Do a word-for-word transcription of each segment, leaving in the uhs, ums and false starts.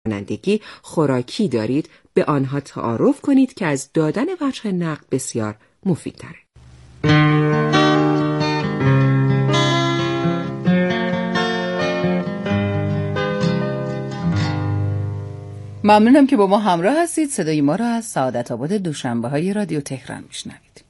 رانندگی خوراکی دارید به آنها تعارف کنید که از دادن وجه نقد بسیار مفیدتره. ممنونم که با ما همراه هستید. صدای ما را از سعادت آباد دوشنبه های رادیو تهران میشنوید.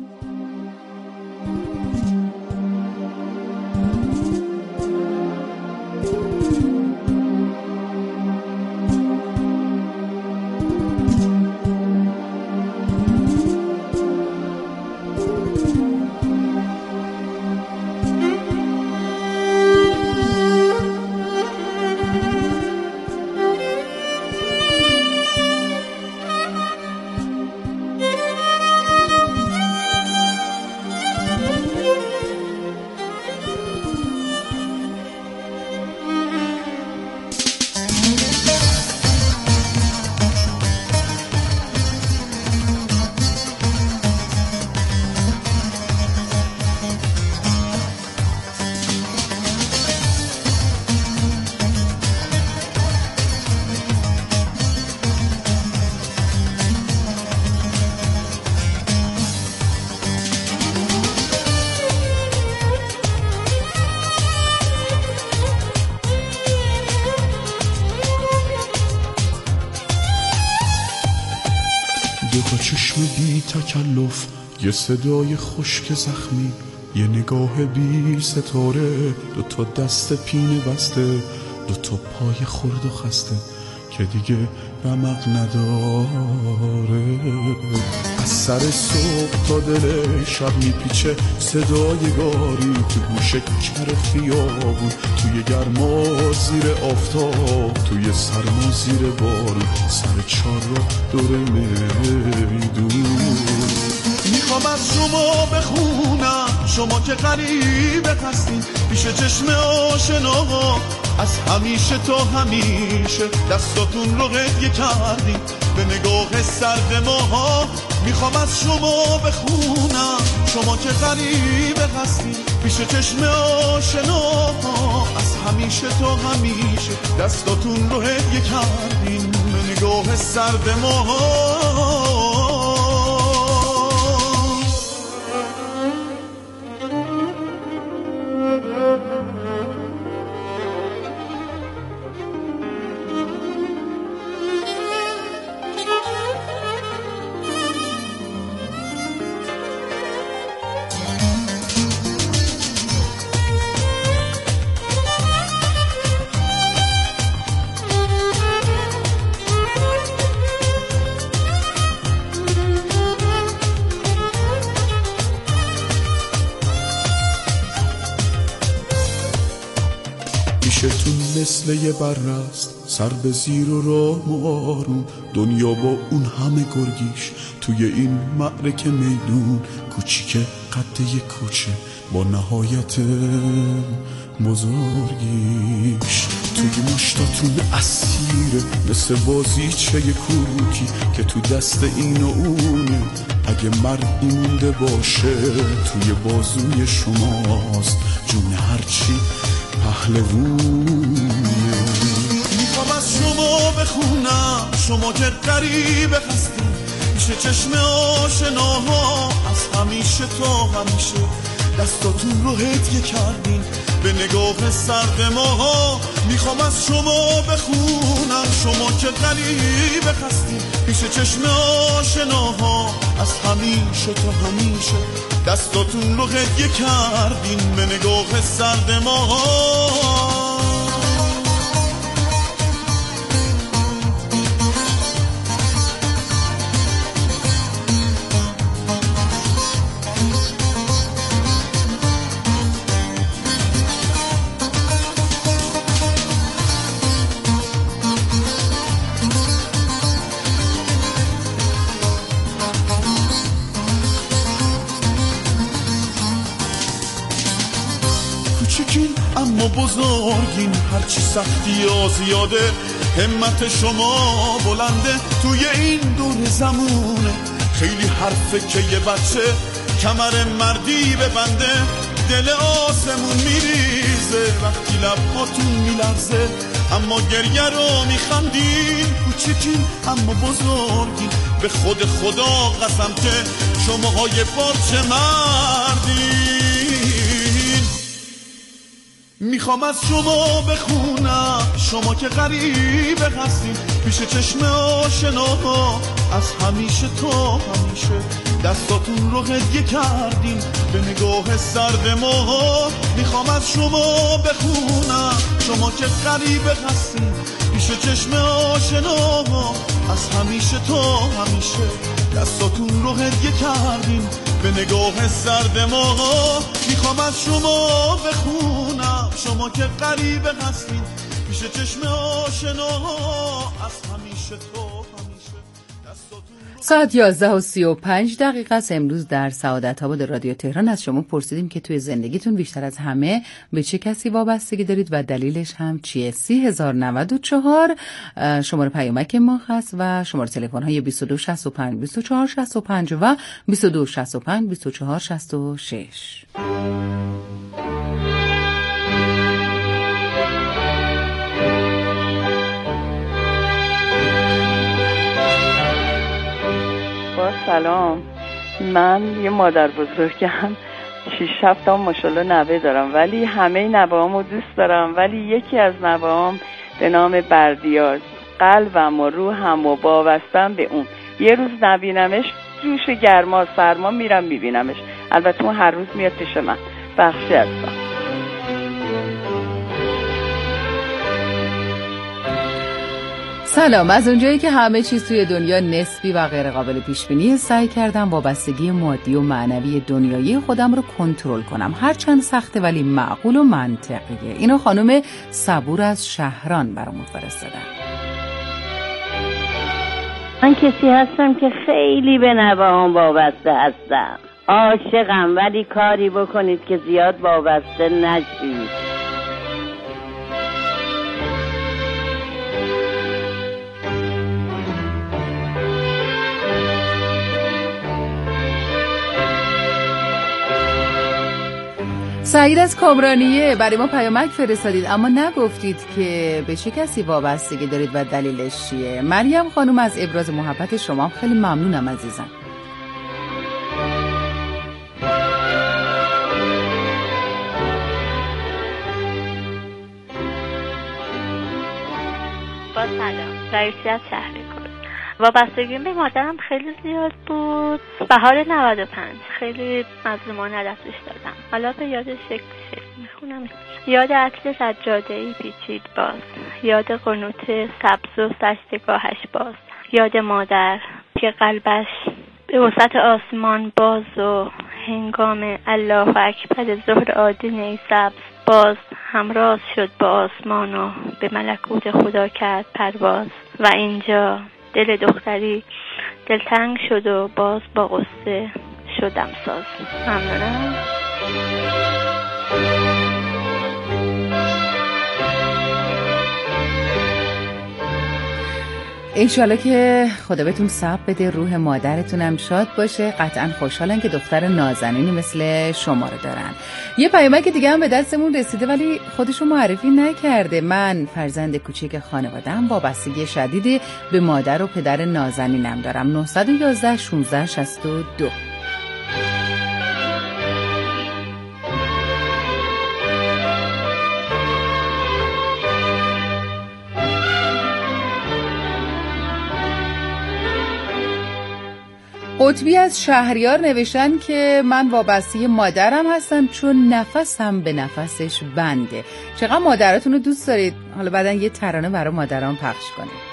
دوتا چشم بی تکلف، یه صدای خشک زخمی، یه نگاه بی ستاره، دوتا دست پینه بسته، دوتا پای خرد و خسته که دیگه رمق نداره. از سر صبح تا دل شب میپیچه صدای گاری تو گوش کر خیابون، توی گرما زیر آفتاب، توی سرما زیر بارون، سر چار را دور میدون. میخوام از شما بخونم، شما که غریبه هستین پیش چشم آشناها، از همیشه تا همیشه دستاتون رو هدیه کردین به نگاه سرد ماها. میخوام از شما بخونم، شما که غریبه هستین پیش چشم آشناها، از همیشه تا همیشه دستاتون رو هدیه کردین به نگاه سرد ماها. پیشتون مثل یه برست، سر به زیر و راه و آروم، دنیا با اون همه گرگیش توی این معرکه میدون، کوچیک قد یه کوچه با نهایت بزرگیش. توی مشتاتون اسیره مثل بازیچه کوکی که تو دست این و اونه، اگه مردی مونده باشه توی بازوی شماست، جون هرچی پهلوونه. میخوام از شما بخونم، شما که غریبه هستین پیش چشم آشناها، از همیشه تا همیشه دستاتون رو هدیه کردین به نگاه سرد ماها. میخوام از شما بخونم، شما که غریبه هستین پیش چشم آشناها، از همیشه تا همیشه دستاتون رو هدیه کردین به نگاه سرد ماها. اما بزرگین، هرچی سختی ها زیاده، همت شما بلنده توی این دور زمونه. خیلی حرفه که یه بچه کمر مردی ببنده، دل آسمون میریزه وقتی لبهاتون میلرزه، اما گریه رو میخندین، کوچیکین اما بزرگین، به خود خدا قسم که شماهای پارچه مردین. میخوام از شما بخونم، شما که غریبه هستین، پیش چشم آشناها از همیشه تا همیشه دستاتون رو هدیه کردین به نگاه سرد ما. میخوام از شما بخونم، شما که غریبه هستین، پیش چشم آشناها از همیشه تا همیشه دستاتون رو هدیه کردین به نگاه سرد ما. میخوام از شما بخونم، شما که غریبه هستین، پیش چشم آشناها از همیشه تا همیشه دستاتون. ساعت یازده و سی و پنج دقیقه است. امروز در سعادت آباد رادیو تهران از شما پرسیدیم که توی زندگیتون بیشتر از همه به چه کسی وابستگی دارید و دلیلش هم چیه. سی هزار و نود و چهار شماره پیامک ما هست و شماره تلفن های بیست و دو شصت و پنج بیست و چهار شصت و پنج و بیست و دو شصت و پنج بیست و چهار شصت و شش. با سلام، من یه مادر بزرگم، شیش هفت تا ماشاءالله نوه دارم، ولی همه نوه‌هامو دوست دارم، ولی یکی از نوه‌هام به نام بردیار قلبم و روحم و وابستم به اون. یه روز نبینمش جوش گرما سرما میرم میبینمش، البته اون هر روز میاد پیش من. بخشی هستم. سلام. از اونجایی که همه چیز توی دنیا نسبی و غیر قابل پیش بینی، سعی کردم وابستگی مادی و معنوی دنیایی خودم رو کنترل کنم، هرچند سخته ولی معقول و منطقیه. اینو خانم صبور از شهران برامون فرستادن. من کسی هستم که خیلی به نوه‌هام وابسته هستم، عاشقم، ولی کاری بکنید که زیاد وابسته نشید. سعید از کامرانیه برای ما پیامک فرستادید، اما نگفتید که به چه کسی وابستگی دارید و دلیلش چیه. مریم خانم از ابراز محبت شما خیلی ممنونم عزیزم. با سلام، رئیسی از شهر کرد. وابستگیم به مادرم خیلی زیاد بود. بهار نود و پنج خیلی مظلومانه دستش دادم. حالا به یاد شکل شکل میخونم. یاد عطر سجاده‌ای پیچید باز، یاد قنوت سبز و سجدگاهش باز، یاد مادر که قلبش به وسط آسمان باز و هنگام الله اکبر ظهر آدینه سبز باز همراز شد با آسمان و به ملکوت خدا کرد پرواز. و اینجا دل دختری دلتنگ شد و باز با قصه شدم ساز. ممنونم. انشالله که خدا بهتون صبر بده، روح مادرتونم شاد باشه. قطعا خوشحالن که دختر نازنینی مثل شما رو دارن. یه پیامک دیگه هم به دستمون رسیده ولی خودشو معرفی نکرده. من فرزند کوچیک خانواده‌ام، وابستگی شدیدی به مادر و پدر نازنینم دارم. نه یک یک شانزده شصت و دو. قطبی از شهریار نوشتن که من وابسته مادرم هستم چون نفسم به نفسش بنده. چقدر مادرتون رو دوست دارید؟ حالا بعدن یه ترانه برای مادران پخش کنید.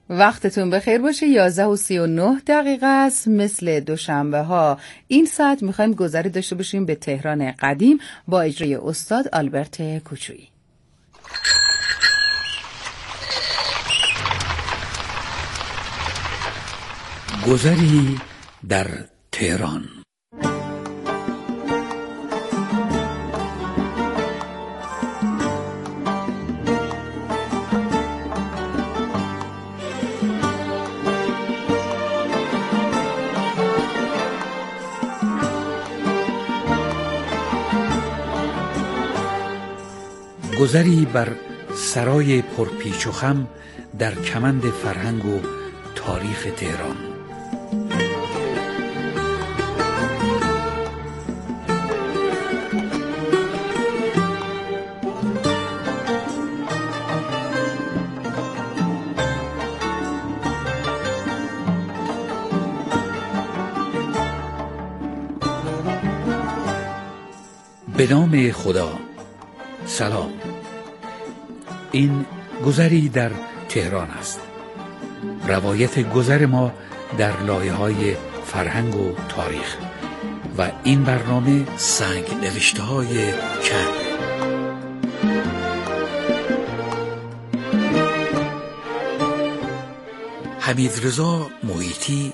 وقتتون بخیر باشه. یازده و سی و نه دقیقه است. مثل دوشنبه ها این ساعت میخوایم گذری داشته باشیم به تهران قدیم با اجرای استاد آلبرت کوچویی. گذری در تهران. گذری بر سرای پرپیچ و خم در کمند فرهنگ و تاریخ تهران. به نام خدا. سلام. این گذری در تهران است. روایت گذر ما در لایه‌های فرهنگ و تاریخ و این برنامه سنگ نوشته های کن. حمیدرضا محیطی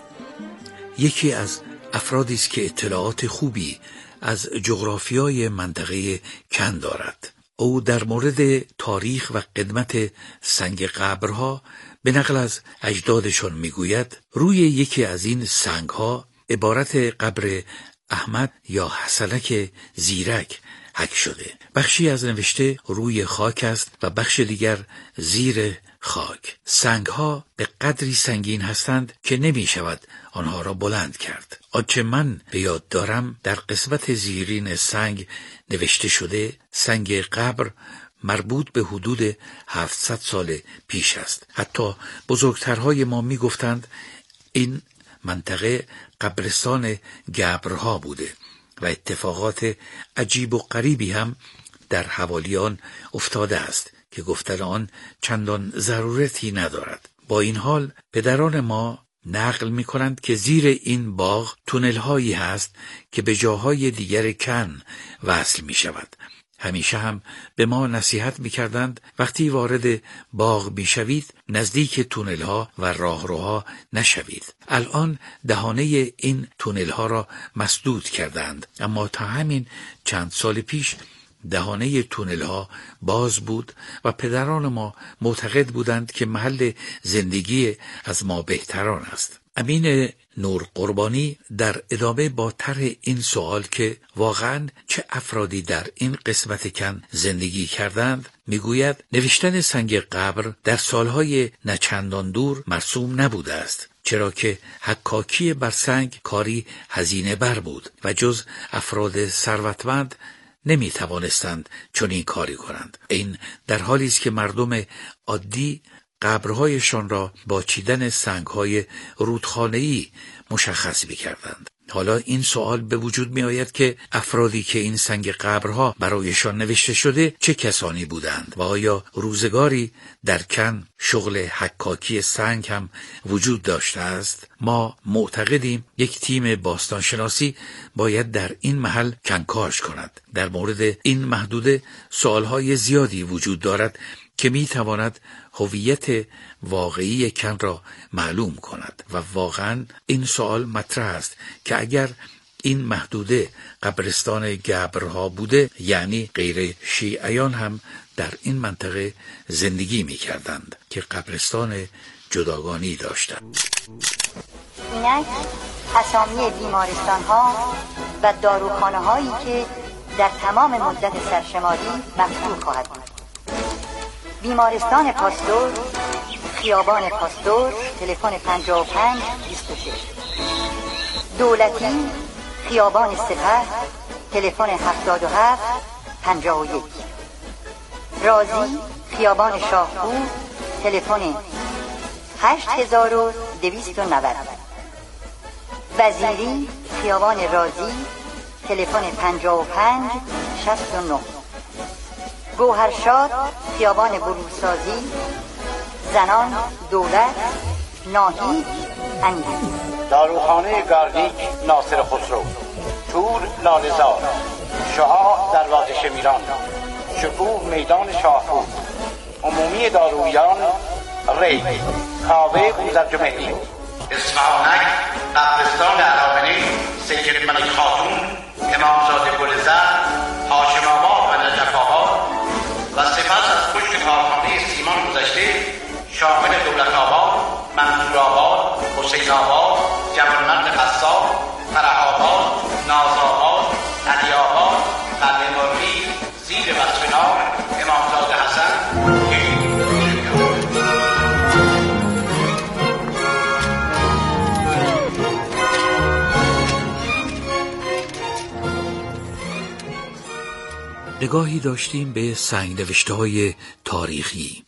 یکی از افرادی است که اطلاعات خوبی از جغرافیای منطقه کن دارد. او در مورد تاریخ و قدمت سنگ قبرها به نقل از اجدادشان میگوید روی یکی از این سنگها عبارت قبر احمد یا حسنک زیرک حک شده. بخشی از نوشته روی خاک است و بخش دیگر زیر خاک. سنگها به قدری سنگین هستند که نمی شود آنها را بلند کرد. آنچه من به یاد دارم در قسمت زیرین سنگ نوشته شده سنگ قبر مربوط به حدود هفتصد سال پیش است. حتی بزرگترهای ما می گفتند این منطقه قبرستان گبرها بوده و اتفاقات عجیب و غریبی هم در حوالی آن افتاده است که گفتن آن چندان ضرورتی ندارد. با این حال پدران ما نقل می کنند که زیر این باغ تونل هایی هست که به جاهای دیگر کن وصل می شود. همیشه هم به ما نصیحت می کردند وقتی وارد باغ می شوید نزدیک تونل ها و راهروها نشوید. الان دهانه این تونل ها را مسدود کردند، اما تا همین چند سال پیش دهانه تونل ها باز بود و پدران ما معتقد بودند که محل زندگی از ما بهتران است. امین نور قربانی در ادامه با طرح این سوال که واقعاً چه افرادی در این قسمت کن زندگی کردند میگوید نوشتن سنگ قبر در سالهای نچندان دور مرسوم نبوده است، چرا که حکاکی بر سنگ کاری هزینه بر بود و جز افراد ثروتمند نمی توانستند چنین کاری کنند. این در حالی است که مردم عادی قبرهایشان را با چیدن سنگهای رودخانه‌ای مشخص می‌کردند. حالا این سوال به وجود می آید که افرادی که این سنگ قبرها برایشان نوشته شده چه کسانی بودند و آیا روزگاری در کن شغل حکاکی سنگ هم وجود داشته است؟ ما معتقدیم یک تیم باستانشناسی باید در این محل کنکاش کند. در مورد این محدوده سوالهای زیادی وجود دارد که می تواند هویت واقعی کن را معلوم کند و واقعا این سوال مطرح است که اگر این محدوده قبرستان گبرها بوده یعنی غیر شیعیان هم در این منطقه زندگی می کردند که قبرستان جداگانی داشتند. اینک اسامی بیمارستان ها و داروخانه هایی که در تمام مدت سرشماری مفتوح خواهد بود. بیمارستان پاستور، خیابان پاستور، تلفن پنجاه و پنج بیست و شش. دولتی، خیابان سپه، تلفن هفتاد و هفت پنجاه و یک. رازی، خیابان شاهپور، تلفن هشت هزار و دویست و نود. وزیری، خیابان رازی، تلفن پنجاه و پنج شصت و نه. گوهرشاد، خیابان بلوسازی، زنان، دولت، ناهید، انگیز. داروخانه گاردیک ناصر خسرو، تور لاله‌زار، شعاع دروازه شمیران، شکوه میدان شاهپور، عمومی دارویان ری، کاوه بوزرجمهری، اصفهانک، قبرستان علامنی، سید ملک خاتون، امامزاده گلزر، هاشم آباد و نجف آباد و سپس از پشت کارخانه سیمان گذشته شامل دولت آباد، منصور آباد، حسین آباد، جوانمرد قصاب، فرح آباد، ناز آباد، علی آباد، قلعه مرغی، زیر وصفنار، امامزاده حسن. نگاهی داشتیم به سنگ نوشته های تاریخی،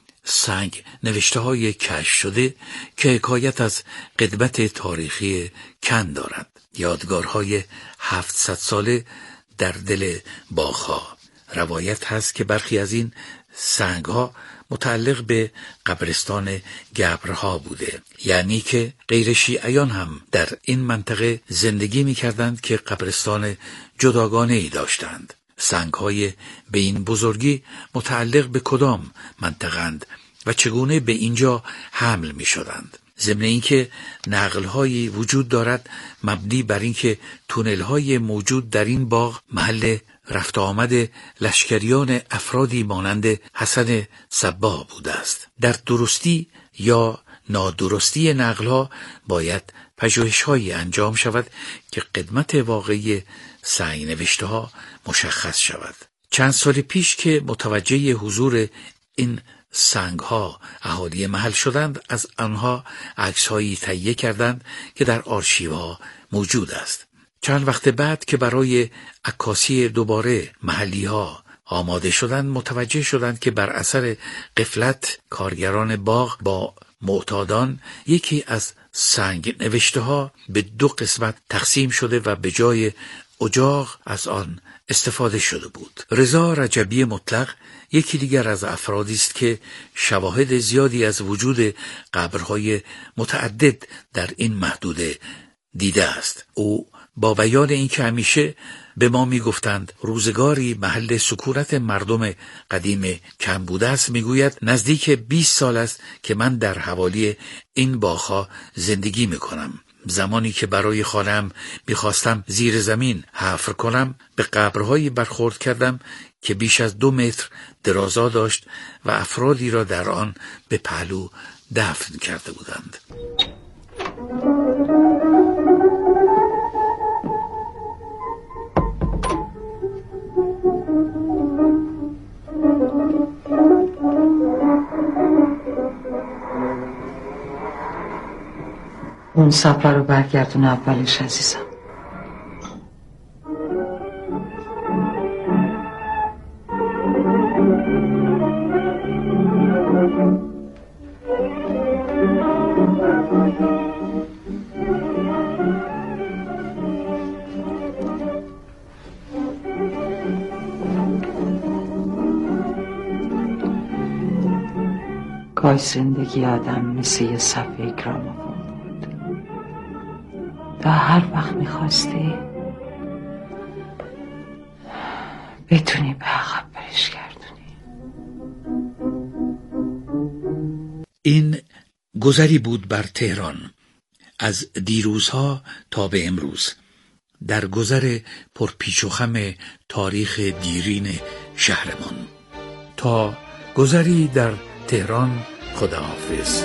سنگ نوشته های کشف شده که حکایت از قدمت تاریخی کن دارد. یادگارهای هفتصد ساله در دل باغ‌ها. روایت هست که برخی از این سنگ‌ها متعلق به قبرستان گبرها بوده، یعنی که غیر شیعیان هم در این منطقه زندگی می‌کردند که قبرستان جداگانه‌ای داشتند. سنگ‌های به این بزرگی متعلق به کدام منطقه‌اند و چگونه به اینجا حمل می‌شدند؟ ضمن اینکه نقل‌هایی وجود دارد مبنی بر اینکه تونل‌های موجود در این باغ محل رفت آمد لشکریان افرادی مانند حسن صباح بوده است. در درستی یا نادرستی نقل‌ها باید پژوهش‌هایی انجام شود که قدمت واقعی سنگ نوشته‌ها مشخص شود. چند سال پیش که متوجه حضور این سنگ‌ها اهالی محل شدند، از آنها عکس‌هایی تهیه کردند که در آرشیوها موجود است. چند وقت بعد که برای عکاسی دوباره محلی‌ها آماده شدند، متوجه شدند که بر اثر غفلت کارگران باغ با معتادان یکی از سنگ نوشته‌ها به دو قسمت تقسیم شده و به جای اجاق از آن استفاده شده بود. رضا رجبی مطلق یکی دیگر از افرادی است که شواهد زیادی از وجود قبرهای متعدد در این محدوده دیده است. او با بیان این که همیشه به ما می گفتند روزگاری محل سکونت مردم قدیم کم بوده است، می گوید نزدیک بیست سال است که من در حوالی این باغ‌ها زندگی می کنم. زمانی که برای خانه‌ام می‌خواستم زیر زمین حفر کنم، به قبرهایی برخورد کردم که بیش از دو متر درازا داشت و افرادی را در آن به پهلو دفن کرده بودند. اون سفر رو برگردون اولش عزیزم. گاهی زندگی آدم مثل یه صفحه گرامافون بود و هر وقت میخواستی بتونی به عقب برش گردونی. این گذری بود بر تهران از دیروزها تا به امروز، در گذر پرپیچ و خم تاریخ دیرین شهرمان. تا گذری در تهران، خداحافظ.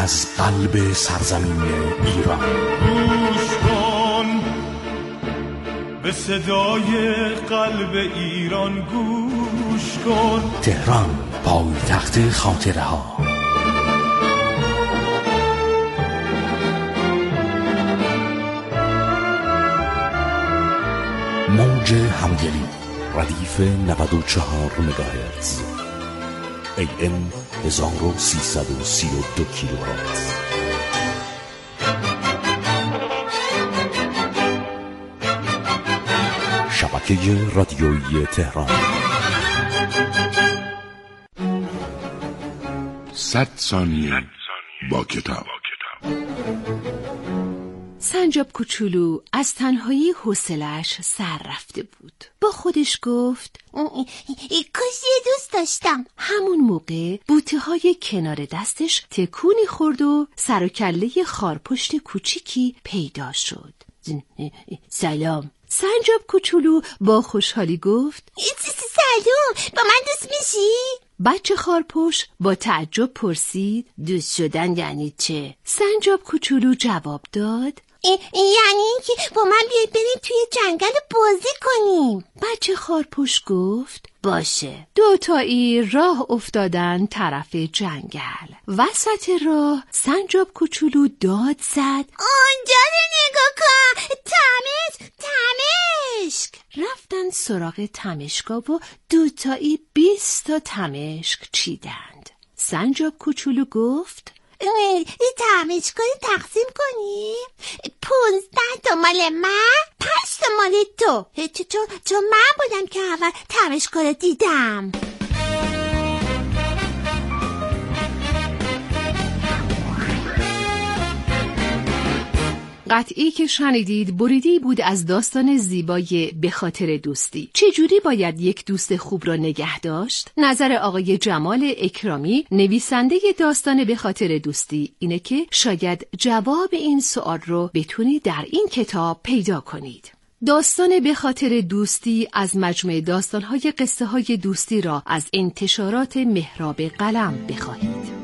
از قلب سرزمین ایران. گوش کن به صدای قلب ایران، گوش کن. تهران، پایتخت خاطره ها. موج همدلی، ردیف نود و چهار مگاهرتز، ای ام هزار و سیصد و سی و دو کیلوهرتز. شبکه رادیویی تهران. صد ثانیه با کتاب. سنجاب کوچولو از تنهایی حوصله‌اش سر رفته بود. با خودش گفت کاش یه دوست داشتم. همون موقع بوته های کنار دستش تکونی خورد و سر و کله خارپشت کوچیکی پیدا شد. سلام. سنجاب کوچولو با خوشحالی گفت سلام، با من دوست میشی؟ بچه خارپشت با تعجب پرسید دوست شدن یعنی چه؟ سنجاب کوچولو جواب داد ای یعنی اینکه با من بیاید بریم توی جنگل بازی کنیم. بچه خارپشت گفت باشه. دوتایی راه افتادن طرف جنگل. وسط راه سنجاب کوچولو داد زد آنجا رو نگاه کن، تمشک تمشک. رفتن سراغ تمشکا و دوتایی بیست تا تمشک چیدند. سنجاب کوچولو گفت این تمشکا رو تقسیم کنی؟ پونزده تا مال من، پنج تا مال تو. چون چون من بودم که اول تمشکا رو دیدم. قطعی که شنیدید بریدی بود از داستان زیبای به خاطر دوستی. چجوری باید یک دوست خوب را نگه داشت؟ نظر آقای جمال اکرامی نویسنده داستان به خاطر دوستی اینه که شاید جواب این سوال رو بتونید در این کتاب پیدا کنید. داستان به خاطر دوستی از مجموعه داستان‌های قصه‌های دوستی را از انتشارات محراب قلم بخواهید.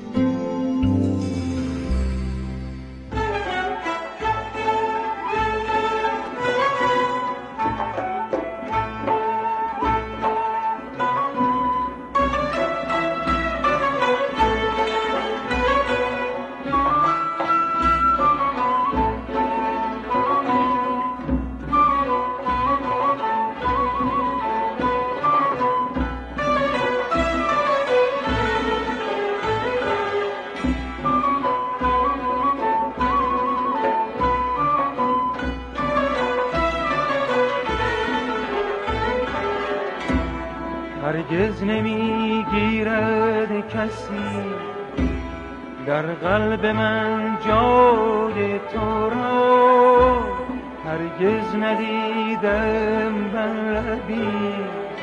هرگز نمیگیرد کسی در قلب من جای تو را. هرگز ندیدم بر لبی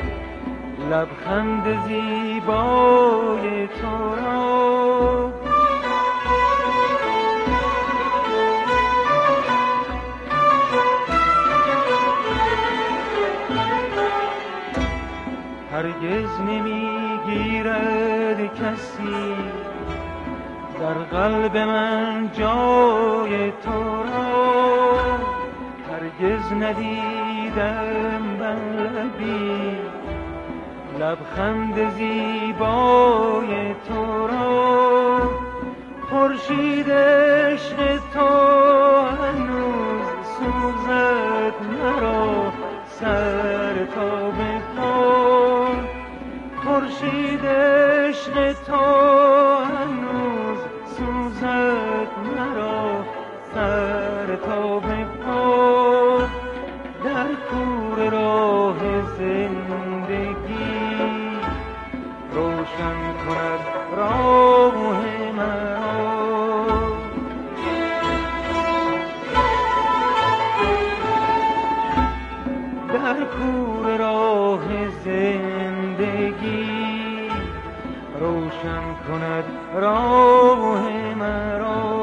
لبخند زیبای تو را. هرگز نمیگیرد کسی در قلب من جای تو را. هرگز ندیدم بر لبی لبخند زیبای تو را. خورشید عشق تو هنوز سوزد مرا سر تا به پا. خورشید عشق تو هنوز سوزد مرا سر تا به پا. در کور راه زندگی روشن کند راه مرا. در کور راه زندگی روشن کند راه مرا.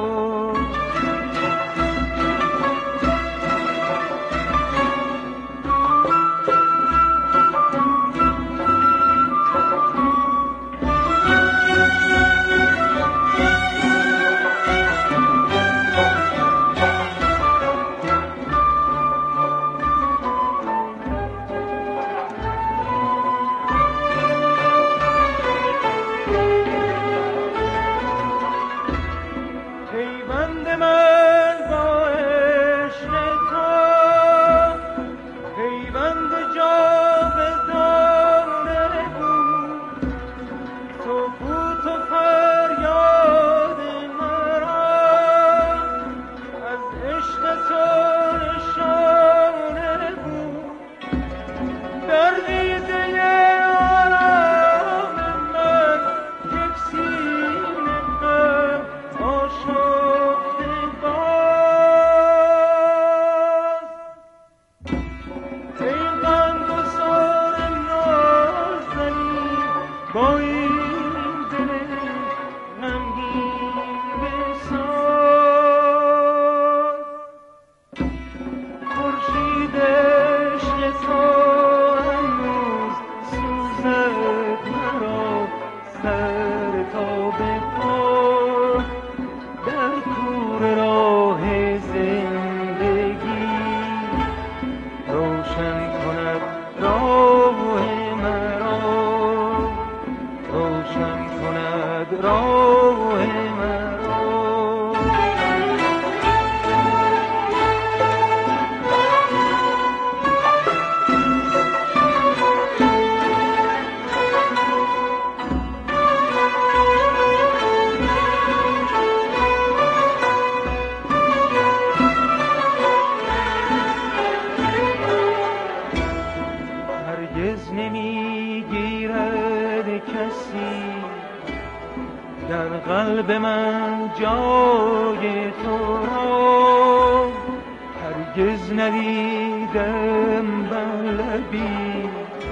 قلب من جای تو را هرگز ندیدم بر لبی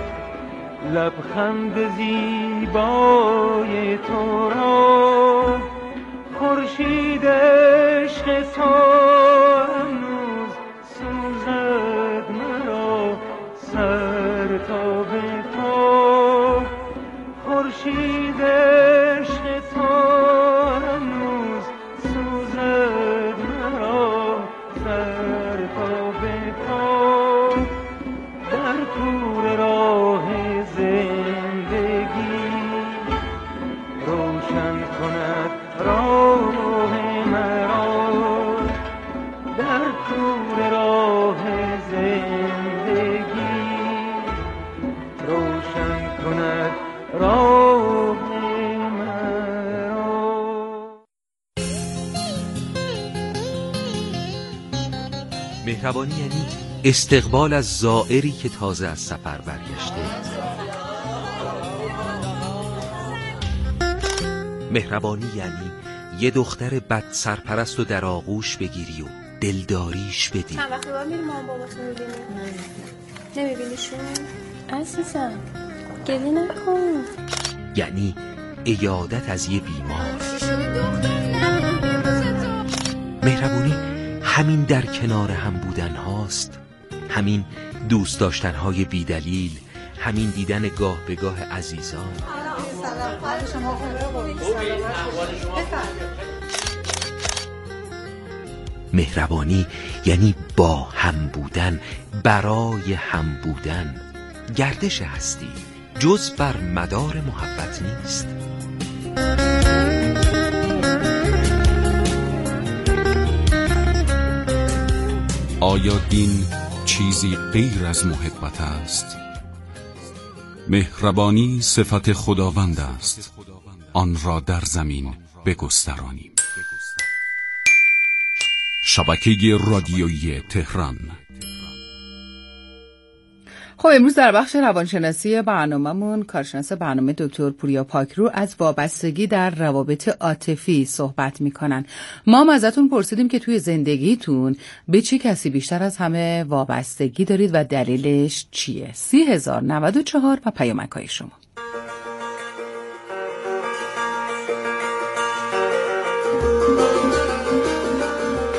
لبخند زیبای تو را خورشید عشق تو هنوز سوزد مرا سر تا به پا خورشید عشق تو هنوز سوزد مرا سر تا به پا در کور راه زندگی روشن کند راه مرا در کور راه زندگی روشن کند راه مرا. مهربانی یعنی استقبال از زائری که تازه از سفر برگشته. مهربانی یعنی یه دختر بد سرپرست و در آغوش بگیری و دلداریش بدی. چند وقت بعد میری مامان باباتو میبینی؟ نمیبینیشون؟ عزیزم گلی نکن. یعنی عیادت از یه بیمار. مهربانی همین در کنار هم بودن هاست، همین دوست داشتن های بی دلیل، همین دیدن گاه به گاه عزیزان. مهربانی یعنی با هم بودن، برای هم بودن. گردش هستی جز بر مدار محبت نیست. آیا دین چیزی غیر از محبت است؟ مهربانی صفت خداوند است، آن را در زمین بگسترانیم. شبکه رادیویی تهران. خب امروز در بخش روانشناسی برنامه‌مون کارشناس برنامه دکتر پوریا پاکرو از وابستگی در روابط عاطفی صحبت میکنن. ما هم ازتون پرسیدیم که توی زندگیتون به چه کسی بیشتر از همه وابستگی دارید و دلیلش چیه؟ سی هزار نود و چهار و پیامک‌های شما.